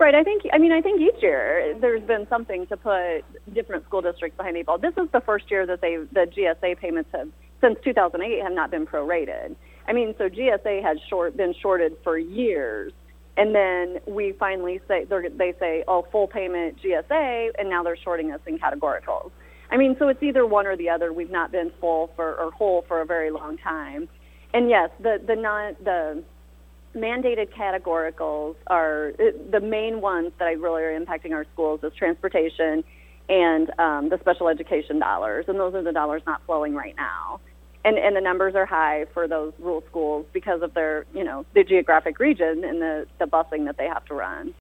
Right. I think each year there's been something to put different school districts behind the eight ball. This is the first year that the GSA payments have, since 2008, have not been prorated. I mean, so GSA has been shorted for years, and then we finally they say, oh, full payment GSA, and now they're shorting us in categoricals. I mean, so it's either one or the other. We've not been whole for a very long time. And yes, the mandated categoricals are the main ones that really are impacting our schools is transportation and the special education dollars, and those are the dollars not flowing right now. And the numbers are high for those rural schools because of their, the geographic region and the busing that they have to run.